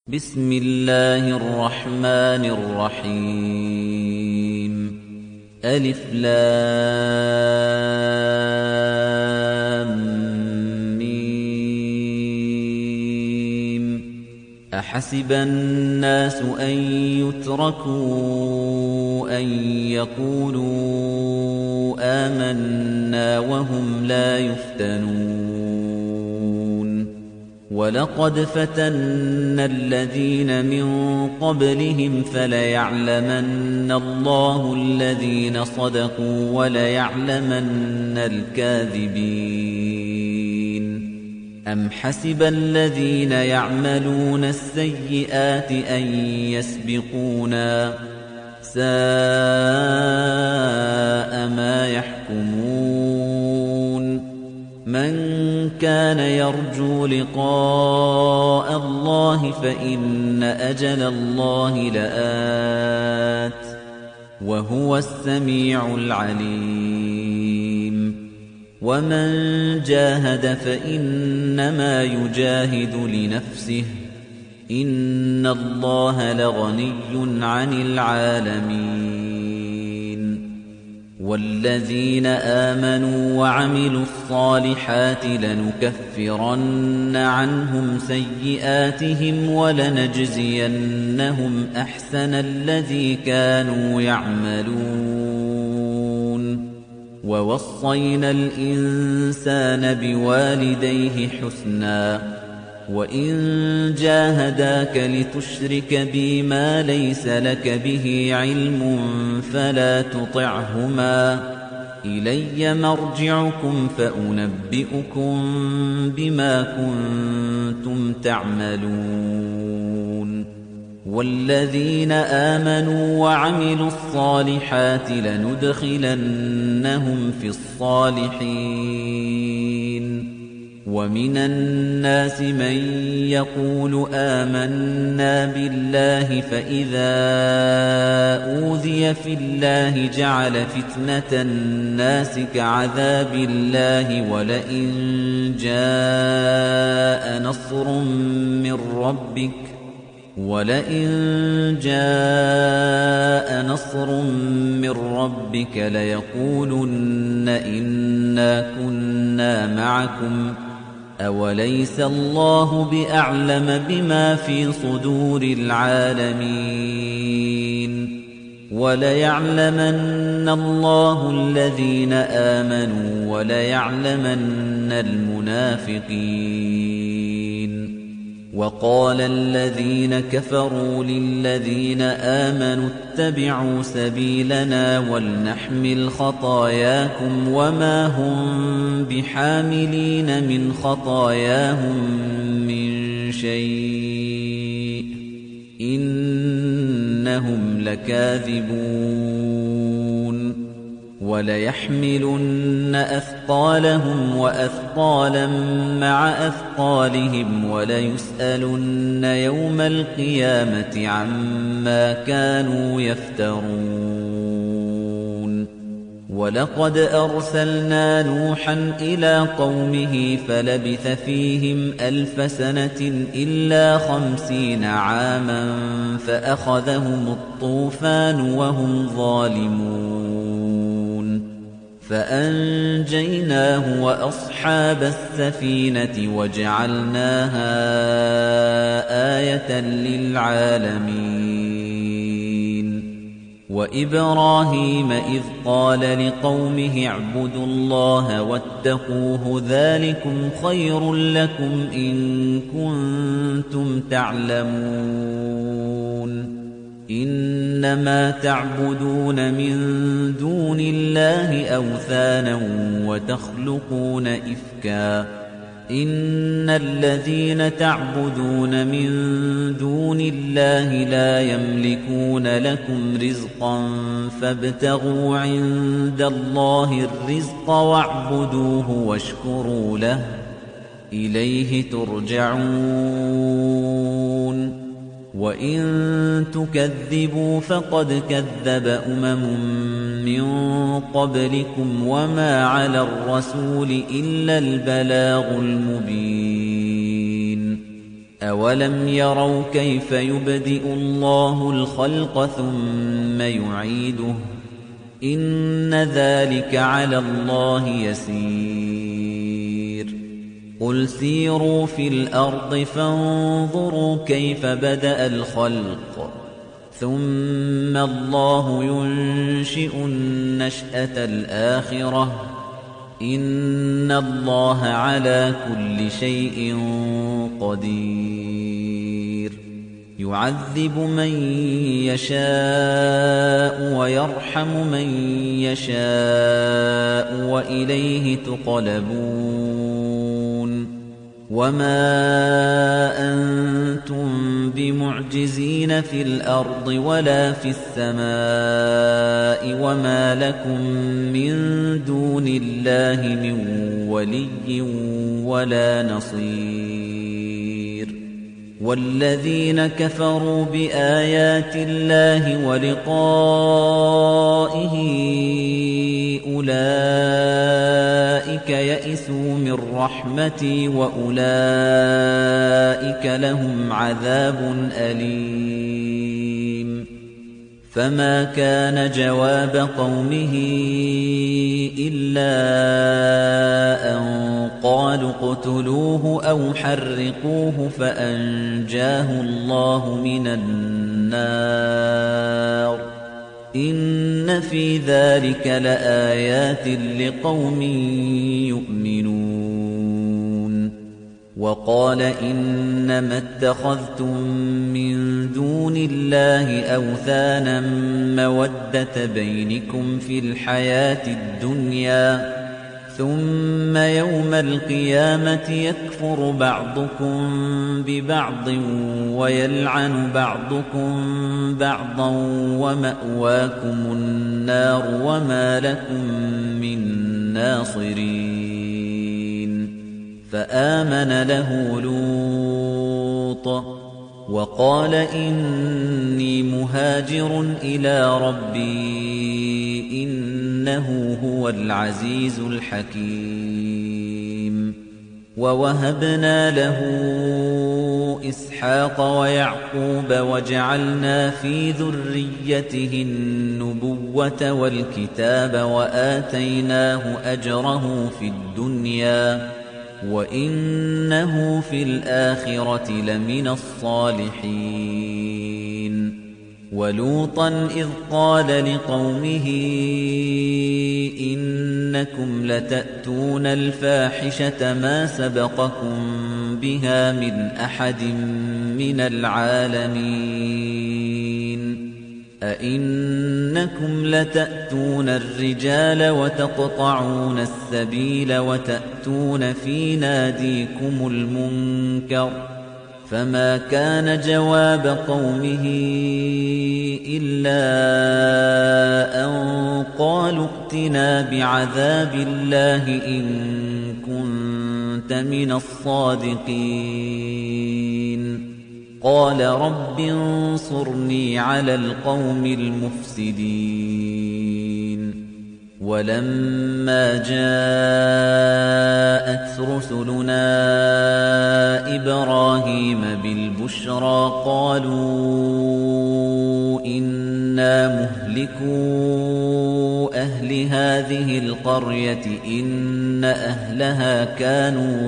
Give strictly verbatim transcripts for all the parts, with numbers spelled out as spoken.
بسم الله الرحمن الرحيم ألف لام ميم أحسب الناس أن يتركوا أن يقولوا آمنا وهم لا يفتنون وَلَقَدْ فَتَنَّا الَّذِينَ مِن قَبْلِهِمْ فَلَيَعْلَمَنَّ اللَّهُ الَّذِينَ صَدَقُوا وَلَيَعْلَمَنَّ الْكَاذِبِينَ أَمْ حَسِبَ الَّذِينَ يَعْمَلُونَ السَّيِّئَاتِ أَن يَسْبِقُونَا سَاءَ مَا يَحْكُمُونَ مَنْ كَانَ يَرْجُو لِقَاءَ اللَّهِ فَإِنَّ أَجَلَ اللَّهِ لَآتٍ وَهُوَ السَّمِيعُ الْعَلِيمُ وَمَنْ جَاهَدَ فَإِنَّمَا يُجَاهِدُ لِنَفْسِهِ إِنَّ اللَّهَ لَغَنِيٌّ عَنِ الْعَالَمِينَ وَالَّذِينَ آمَنُوا وَعَمِلُوا الصَّالِحَاتِ لَنُكَفِّرَنَّ عَنْهُمْ سَيِّئَاتِهِمْ وَلَنَجْزِيَنَّهُمْ أَحْسَنَ الَّذِي كَانُوا يَعْمَلُونَ وَوَصَّيْنَا الْإِنسَانَ بِوَالِدَيْهِ حُسْنًا وَإِن جَاهَدَاكَ لِتُشْرِكَ بِي مَا لَيْسَ لَكَ بِهِ عِلْمٌ فَلَا تُطِعْهُمَا إِلَيَّ مَرْجِعُكُمْ فَأُنَبِّئُكُم بِمَا كُنتُمْ تَعْمَلُونَ وَالَّذِينَ آمَنُوا وَعَمِلُوا الصَّالِحَاتِ لَنُدْخِلَنَّهُمْ فِي الصَّالِحِينَ وَمِنَ النَّاسِ مَن يَقُولُ آمَنَّا بِاللَّهِ فَإِذَا أُوذِيَ فِي اللَّهِ جَعَلَ فِتْنَةَ النَّاسِ كَعَذَابِ اللَّهِ وَلَئِن جَاءَ نَصْرٌ مِّن رَّبِّكَ وَلَئِن جَاءَ نَصْرٌ مِّن رَّبِّكَ لَيَقُولُنَّ إِنَّا كُنَّا مَعَكُمْ أَوَلَيْسَ اللَّهُ بِأَعْلَمَ بِمَا فِي صُدُورِ الْعَالَمِينَ وَلَيَعْلَمَنَّ اللَّهُ الَّذِينَ آمَنُوا وَلَيَعْلَمَنَّ الْمُنَافِقِينَ وَقَالَ الَّذِينَ كَفَرُوا لِلَّذِينَ آمَنُوا اتَّبِعُوا سَبِيلَنَا وَلْنَحْمِلْ خَطَايَاكُمْ وَمَا هُمْ بِحَامِلِينَ مِنْ خَطَايَاهُمْ مِنْ شَيْءٍ إِنَّهُمْ لَكَاذِبُونَ وَلَيَحْمِلُنَّ أَثْقَالَهُمْ وَأَثْقَالًا مَّعَ أَثْقَالِهِمْ وَلَيُسْأَلُنَّ يَوْمَ الْقِيَامَةِ عَمَّا كَانُوا يَفْتَرُونَ وَلَقَدْ أَرْسَلْنَا نُوحًا إِلَىٰ قَوْمِهِ فَلَبِثَ فِيهِمْ أَلْفَ سَنَةٍ إِلَّا خَمْسِينَ عَامًا فَأَخَذَهُمُ الطُّوفَانُ وَهُمْ ظَالِمُونَ فَأَنجَيْنَاهُ وَأَصْحَابَ السَّفِينَةِ وَجَعَلْنَاهَا آيَةً لِّلْعَالَمِينَ وَإِبْرَاهِيمَ إِذْ قَالَ لِقَوْمِهِ اعْبُدُوا اللَّهَ وَاتَّقُوهُ ذَٰلِكُمْ خَيْرٌ لَّكُمْ إِن كُنتُمْ تَعْلَمُونَ إِنَّمَا تَعْبُدُونَ مِن دُونِ اللَّهِ أَوْثَانًا وَتَخْلُقُونَ إِفْكًا إِنَّ الَّذِينَ تَعْبُدُونَ مِن دُونِ اللَّهِ لَا يَمْلِكُونَ لَكُمْ رِزْقًا فَابْتَغُوا عِندَ اللَّهِ الرِّزْقَ وَاعْبُدُوهُ وَاشْكُرُوا لَهُ إِلَيْهِ تُرْجَعُونَ وَإِن تُكَذِّبُوا فَقَدْ كَذَّبَ أُمَمٌ مِّن قَبْلِكُمْ وَمَا عَلَى الرَّسُولِ إِلَّا الْبَلَاغُ الْمُبِينُ أَوَلَمْ يَرَوْا كَيْفَ يُبْدِئُ اللَّهُ الْخَلْقَ ثُمَّ يُعِيدُهُ إِنَّ ذَلِكَ عَلَى اللَّهِ يَسِيرٌ قُلْ سِيرُوا فِي الْأَرْضِ فَانظُرُوا كَيْفَ بَدَأَ الْخَلْقَ ثُمَّ اللَّهُ يُنشِئُ النَّشْأَةَ الْآخِرَةَ إِنَّ اللَّهَ عَلَى كُلِّ شَيْءٍ قَدِيرٌ يُعَذِّبُ مَن يَشَاءُ وَيَرْحَمُ مَن يَشَاءُ وَإِلَيْهِ تُقْلَبُونَ وَمَا أَنتُم بِمُعْجِزِينَ فِي الْأَرْضِ وَلَا فِي السَّمَاءِ وَمَا لَكُم مِّن دُونِ اللَّهِ مِن وَلِيٍّ وَلَا نَصِيرٍ وَالَّذِينَ كَفَرُوا بِآيَاتِ اللَّهِ وَلِقَائِهِ أُولَئِكَ يَئِسُوا مِن رَّحْمَتِي وَأُولَئِكَ لَهُمْ عَذَابٌ أَلِيمٌ فَمَا كَانَ جَوَابَ قَوْمِهِ إِلَّا أَن قَالُوا اقْتُلُوهُ أَوْ حَرِّقُوهُ فَأَنجَاهُ اللَّهُ مِنَ النَّارِ إِنَّ في ذَلِكَ لَآيَاتٍ لِقَوْمٍ يُؤْمِنُونَ وَقَالَ إِنَّمَا اتَّخَذْتُم مِّن دُونِ اللَّهِ أَوْثَانًا مَّوَدَّةَ بَيْنِكُمْ فِي الْحَيَاةِ الدُّنْيَا ثُمَّ يَوْمَ الْقِيَامَةِ يَكْفُرُ بَعْضُكُم بِبَعْضٍ وَيَلْعَنُ بَعْضُكُم بَعْضًا وَمَأْوَاكُمُ النَّارُ وَمَا لَكُم مِّن نَّاصِرِينَ فَآمَنَ لَهُ لُوطٌ وَقَالَ إِنِّي مُهَاجِرٌ إِلَىٰ رَبِّي إِنَّهُ هُوَ الْعَزِيزُ الْحَكِيمُ وَوَهَبْنَا لَهُ إِسْحَاقَ وَيَعْقُوبَ وَجَعَلْنَا فِي ذُرِّيَّتِهِ النُّبُوَّةَ وَالْكِتَابَ وَآتَيْنَاهُ أَجْرَهُ فِي الدُّنْيَا وَإِنَّهُ فِي الْآخِرَةِ لَمِنَ الصَّالِحِينَ وَلُوطًا إِذْ قَالَ لِقَوْمِهِ إِنَّكُمْ لَتَأْتُونَ الْفَاحِشَةَ مَا سَبَقَكُم بِهَا مِنْ أَحَدٍ مِّنَ الْعَالَمِينَ أَئِنَّكُمْ لَتَأْتُونَ الرِّجَالَ وَتَقْطَعُونَ السَّبِيلَ وَتَأْتُونَ فِي نَادِيكُمُ الْمُنكَرَ فَمَا كَانَ جَوَابَ قَوْمِهِ إِلَّا أَن قَالُوا ائْتِنَا بِعَذَابِ اللَّهِ إِن كُنتَ مِنَ الصَّادِقِينَ قَالَ رَبِّ انصُرْنِي عَلَى الْقَوْمِ الْمُفْسِدِينَ وَلَمَّا جَاءَتْ رُسُلُنَا إِبْرَاهِيمَ بِالْبُشْرَىٰ قَالُوا إِنَّا مُهْلِكُو أَهْلِ هَٰذِهِ الْقَرْيَةِ إِنَّ أَهْلَهَا كَانُوا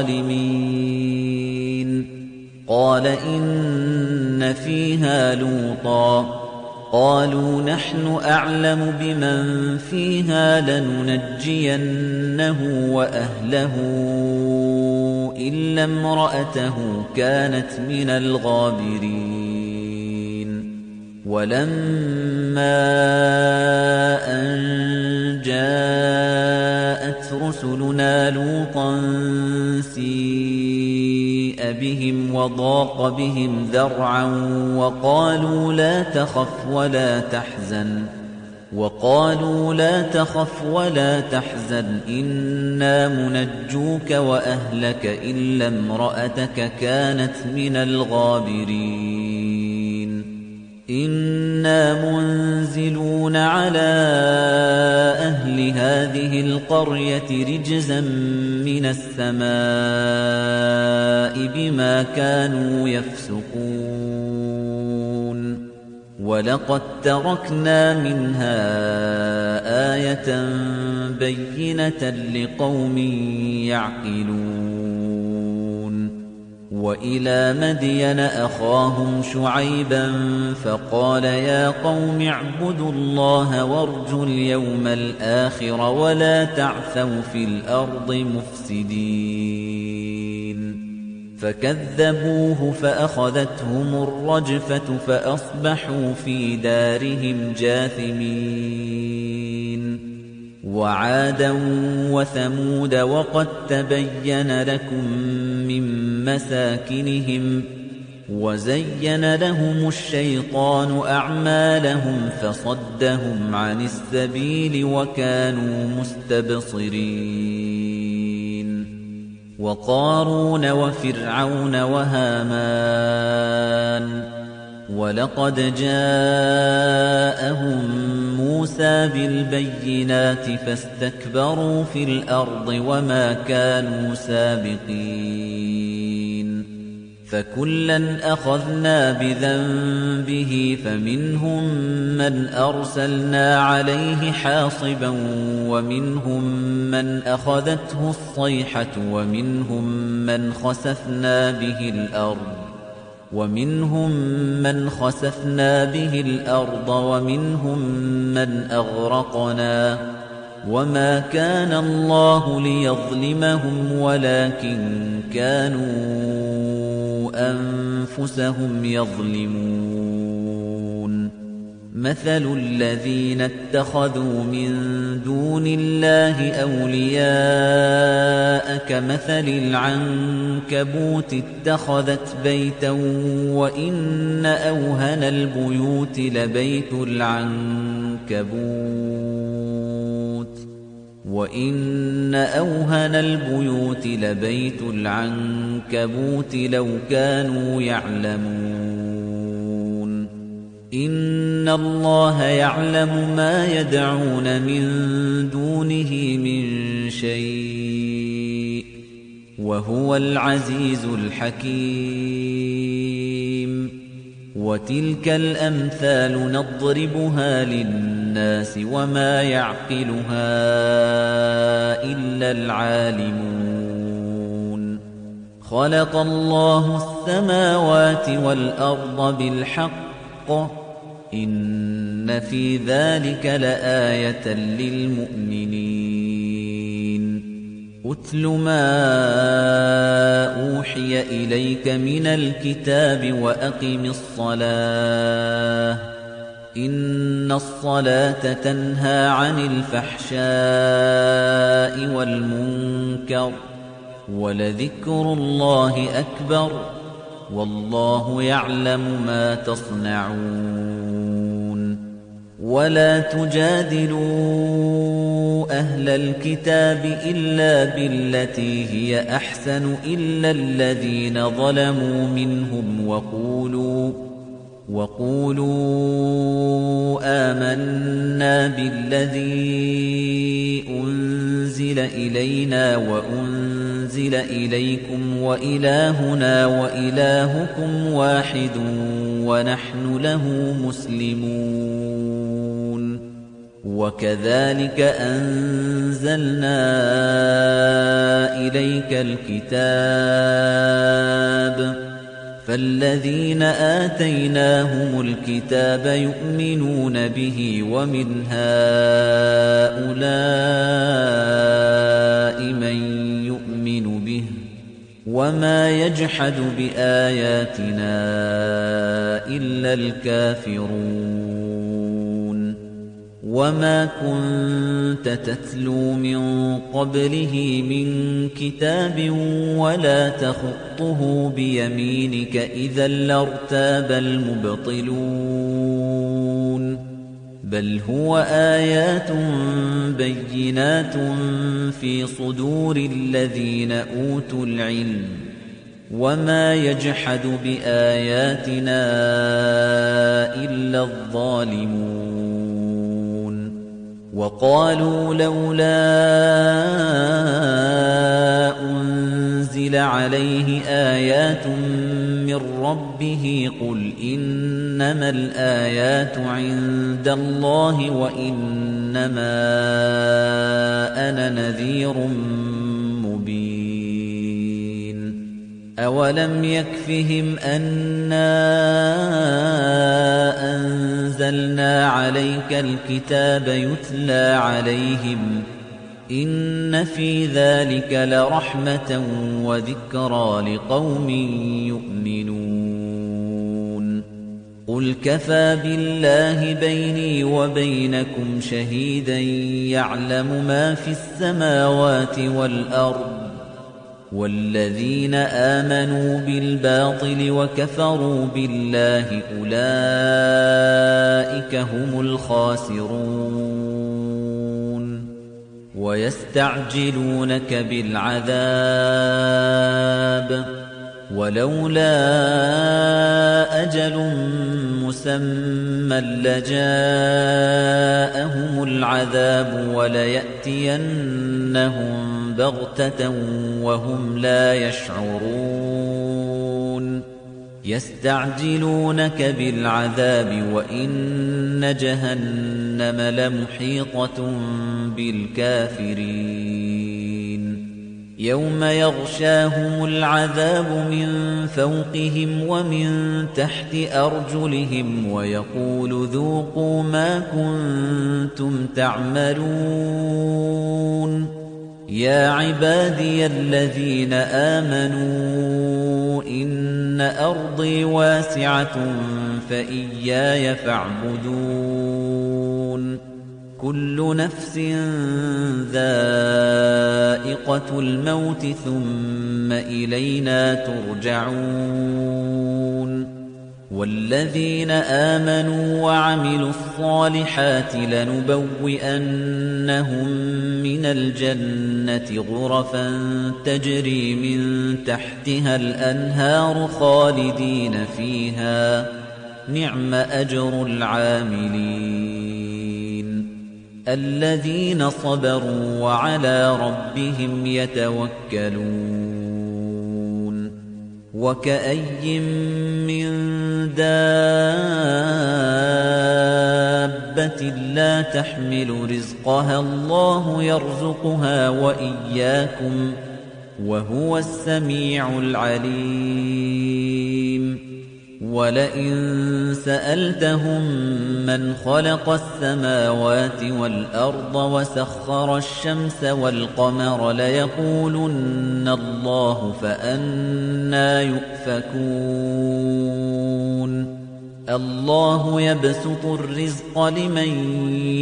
ظَالِمِينَ قَالَ إِنَّ فِيهَا لُوطًا قَالُوا نَحْنُ أَعْلَمُ بِمَن فِيهَا لَنُنَجِّيَنَّهُ وَأَهْلَهُ إِلَّا امْرَأَتَهُ كَانَتْ مِنَ الْغَابِرِينَ وَلَمَّا أَن جَاءَتْ رُسُلُنَا لُوطًا سِيءَ بِهِمْ وَضَاقَ بِهِمْ ذَرْعًا وَقَالُوا لَا تَخَفْ وَلَا تَحْزَنْ وَقَالُوا لَا تَخَفْ وَلَا تَحْزَنْ إِنَّا مُنَجُّوكَ وَأَهْلَكَ إِلَّا امْرَأَتَكَ كَانَتْ مِنَ الْغَابِرِينَ إِنَّا مُنزِلُونَ عَلَىٰ أَهْلِ هَٰذِهِ الْقَرْيَةِ رِجْزًا مِّنَ السَّمَاءِ بِمَا كَانُوا يَفْسُقُونَ وَلَقَدْ تَرَكْنَا مِنْهَا آيَةً بَيِّنَةً لِقَوْمٍ يَعْقِلُونَ وَإِلَى مَدْيَنَ أَخَاهُمْ شُعَيْبًا فَقَالَ يَا قَوْمِ اعْبُدُوا اللَّهَ وَارْجُوا الْيَوْمَ الْآخِرَ وَلَا تَعْثَوْا فِي الْأَرْضِ مُفْسِدِينَ فَكَذَّبُوهُ فَأَخَذَتْهُمُ الرَّجْفَةُ فَأَصْبَحُوا فِي دَارِهِمْ جَاثِمِينَ وَعَادًا وَثَمُودَ وَقَدْ تَبَيَّنَ لَكُم مِّن مَّسَاكِنِهِمْ وَزَيَّنَ لَهُمُ الشَّيْطَانُ أَعْمَالَهُمْ فَصَدَّهُمْ عَنِ السَّبِيلِ وَكَانُوا مُسْتَبْصِرِينَ وَقَارُونَ وَفِرْعَوْنَ وَهَامَانَ وَلَقَدْ جَاءَهُم مُوسَى بِالْبَيِّنَاتِ فَاسْتَكْبَرُوا فِي الْأَرْضِ وَمَا كَانُوا سَابِقِينَ فَكُلًّا أَخَذْنَا بِذَنبِهِ فَمِنْهُم مَّنْ أَرْسَلْنَا عَلَيْهِ حَاصِبًا وَمِنْهُم مَّنْ أَخَذَتْهُ الصَّيْحَةُ وَمِنْهُم مَّنْ خَسَفْنَا بِهِ الْأَرْضَ وَمِنْهُم مَّنْ خَسَفْنَا بِهِ الْأَرْضَ وَمِنْهُم مَّنْ أَغْرَقْنَا وَمَا كَانَ اللَّهُ لِيَظْلِمَهُمْ وَلَكِن كَانُوا أَنفُسَهُمْ يَظْلِمُونَ مَثَلُ الَّذِينَ اتَّخَذُوا مِن دُونِ اللَّهِ أَوْلِيَاءَ كَمَثَلِ الْعَنكَبُوتِ اتَّخَذَتْ بَيْتًا وَإِنَّ أَوْهَنَ الْبُيُوتِ لَبَيْتُ الْعَنكَبُوتِ وَإِنَّ أَوْهَنَ الْبُيُوتِ لَبَيْتُ الْعَنكَبُوتِ لَوْ كَانُوا يَعْلَمُونَ إِنَّ اللَّهَ يَعْلَمُ مَا يَدْعُونَ مِن دُونِهِ مِن شَيْءٍ وَهُوَ الْعَزِيزُ الْحَكِيمُ وَتِلْكَ الْأَمْثَالُ نَضْرِبُهَا لِلنَّاسِ وَمَا يَعْقِلُهَا إِلَّا الْعَالِمُونَ خَلَقَ اللَّهُ السَّمَاوَاتِ وَالْأَرْضَ بِالْحَقِّ إِنَّ فِي ذَلِكَ لَآيَةً لِلْمُؤْمِنِينَ أُتْلُ مَا أُوحِيَ إِلَيْكَ مِنَ الْكِتَابِ وَأَقِمِ الصَّلَاةَ إِنَّ الصَّلَاةَ تَنْهَى عَنِ الْفَحْشَاءِ وَالْمُنكَرِ وَلَذِكْرُ اللَّهِ أَكْبَرُ وَاللَّهُ يَعْلَمُ مَا تَصْنَعُونَ وَلَا تُجَادِلُوا أَهْلَ الْكِتَابِ إِلَّا بِالَّتِي هِيَ أَحْسَنُ إِلَّا الَّذِينَ ظَلَمُوا مِنْهُمْ وَقُولُوا وَقُولُوا آمَنَّا بِالَّذِي أُنزِلَ إِلَيْنَا وَأُنزِلَ إِلَيْكُمْ وَإِلَٰهُنَا وَإِلَٰهُكُمْ وَاحِدٌ وَنَحْنُ لَهُ مُسْلِمُونَ وَكَذَلِكَ أَنزَلْنَا إِلَيْكَ الْكِتَابَ فَالَّذِينَ آتَيْنَاهُمُ الْكِتَابَ يُؤْمِنُونَ بِهِ وَمِنْ هَؤُلَاءِ مَن يُؤْمِنُ بِهِ وَمَا يَجْحَدُ بِآيَاتِنَا إِلَّا الْكَافِرُونَ وَمَا كُنتَ تَتْلُو مِن قَبْلِهِ مِن كِتَابٍ وَلَا تَخُطُّهُ بِيَمِينِكَ إِذًا لَّارْتَابَ الْمُبْطِلُونَ بَلْ هُوَ آيَاتٌ بَيِّنَاتٌ فِي صُدُورِ الَّذِينَ أُوتُوا الْعِلْمَ وَمَا يَجْحَدُ بِآيَاتِنَا إِلَّا الظَّالِمُونَ وَقَالُوا لَوْلَا أُنْزِلَ عَلَيْهِ آيَاتٌ مِّن رَّبِّهِ قُلْ إِنَّمَا الْآيَاتُ عِندَ اللَّهِ وَإِنَّمَا أَنَا نَذِيرٌ مُّبِينٌ أَوَلَمْ يَكْفِهِمْ أَنَّا أَنزَلْنَا عَلَيْكَ الْكِتَابَ يُتْلَى عَلَيْهِمْ إِنَّ فِي ذَلِكَ لَرَحْمَةً وَذِكْرَى لِقَوْمٍ يُؤْمِنُونَ قُلْ كَفَى بِاللَّهِ بَيْنِي وَبَيْنَكُمْ شَهِيدًا يَعْلَمُ مَا فِي السَّمَاوَاتِ وَالْأَرْضِ وَالَّذِينَ آمَنُوا بِالْبَاطِلِ وَكَفَرُوا بِاللَّهِ أُولَئِكَ هُمُ الْخَاسِرُونَ وَيَسْتَعْجِلُونَكَ بِالْعَذَابِ وَلَوْلَا أَجَلٌ مُّسَمًّى لَّجَاءَهُمُ الْعَذَابُ وَلَيَأْتِيَنَّهُم بَغْتَةً وَهُمْ لَا يَشْعُرُونَ يَسْتَعْجِلُونَكَ بِالْعَذَابِ وَإِنَّ جَهَنَّمَ لَمُحِيطَةٌ بِالْكَافِرِينَ يَوْمَ يَغْشَاهُمُ الْعَذَابُ مِنْ فَوْقِهِمْ وَمِنْ تَحْتِ أَرْجُلِهِمْ وَيَقُولُ ذُوقُوا مَا كُنتُمْ تَعْمَلُونَ يَا عِبَادِيَ الَّذِينَ آمَنُوا إِنَّ أَرْضِي وَاسِعَةٌ فَإِيَّايَ فَاعْبُدُونِ كُلُّ نَفْسٍ ذَائِقَةُ الْمَوْتِ ثُمَّ إِلَيْنَا تُرْجَعُونَ وَالَّذِينَ آمَنُوا وَعَمِلُوا الصَّالِحَاتِ لَنُبَوِّئَنَّهُم مِّنَ الْجَنَّةِ غُرَفًا تَجْرِي مِن تَحْتِهَا الْأَنْهَارُ خَالِدِينَ فِيهَا نِعْمَ أَجْرُ الْعَامِلِينَ الَّذِينَ صَبَرُوا وَعَلَىٰ رَبِّهِمْ يَتَوَكَّلُونَ وَكَأَيٍّن مِّن دَابَّةٍ لَّا تَحْمِلُ رِزْقَهَا اللَّهُ يَرْزُقُهَا وَإِيَّاكُمْ وَهُوَ السَّمِيعُ الْعَلِيمُ وَلَئِن سَأَلْتَهُم مَّنْ خَلَقَ السَّمَاوَاتِ وَالْأَرْضَ وَسَخَّرَ الشَّمْسَ وَالْقَمَرَ لَيَقُولُنَّ اللَّهُ فَأَنَّىٰ يُؤْفَكُونَ اللَّهُ يَبْسُطُ الرِّزْقَ لِمَن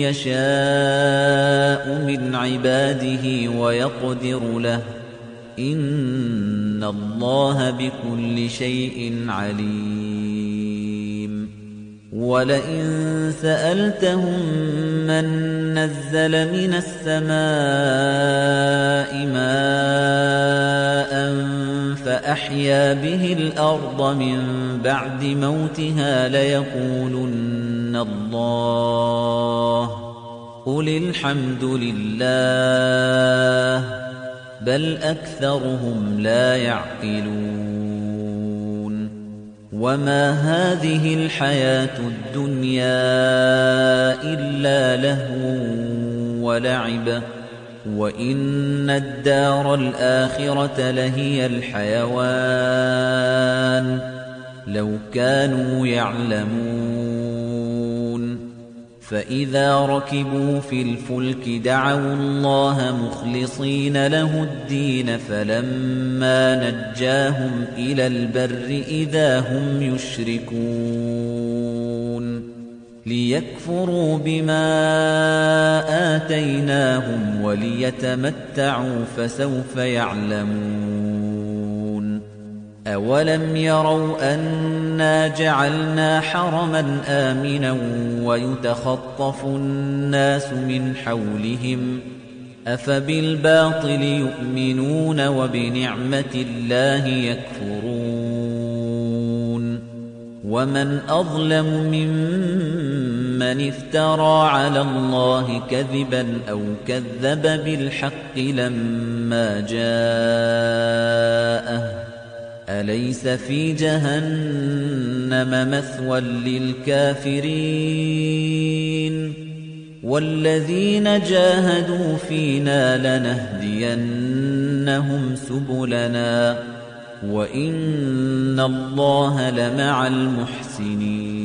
يَشَاءُ مِنْ عِبَادِهِ وَيَقْدِرُ لَهُ إِنَّ اللَّهَ بِكُلِّ شَيْءٍ عَلِيمٌ وَلَئِن سَأَلْتَهُم مَّن نَّزَّلَ مِنَ السَّمَاءِ مَاءً فَأَحْيَا بِهِ الْأَرْضَ مِن بَعْدِ مَوْتِهَا لَيَقُولُنَّ اللَّهُ قُلِ الْحَمْدُ لِلَّهِ بَلْ أَكْثَرُهُمْ لَا يَعْقِلُونَ وَمَا هَٰذِهِ الْحَيَاةُ الدُّنْيَا إِلَّا لَهْوٌ وَلَعِبٌ وَإِنَّ الدَّارَ الْآخِرَةَ لَهِيَ الْحَيَوَانُ لَوْ كَانُوا يَعْلَمُونَ فَإِذَا رَكِبُوا فِي الْفُلْكِ دَعَوُا اللَّهَ مُخْلِصِينَ لَهُ الدِّينَ فَلَمَّا نَجَّاهُمْ إِلَى الْبَرِّ إِذَا هُمْ يُشْرِكُونَ لِيَكْفُرُوا بِمَا آتَيْنَاهُمْ وَلِيَتَمَتَّعُوا فَسَوْفَ يَعْلَمُونَ أَوَلَمْ يَرَوْا أَنَّا جَعَلْنَا حَرَمًا آمِنًا وَيُتَخَطَّفُ النَّاسُ مِنْ حَوْلِهِمْ أَفَبِالْبَاطِلِ يُؤْمِنُونَ وَبِنِعْمَةِ اللَّهِ يَكْفُرُونَ ومن أظلم ممن افترى على الله كذبا أو كذب بالحق لما جاءه أليس في جهنم مثوى للكافرين والذين جاهدوا فينا لنهدينهم سبلنا وإن الله لمع المحسنين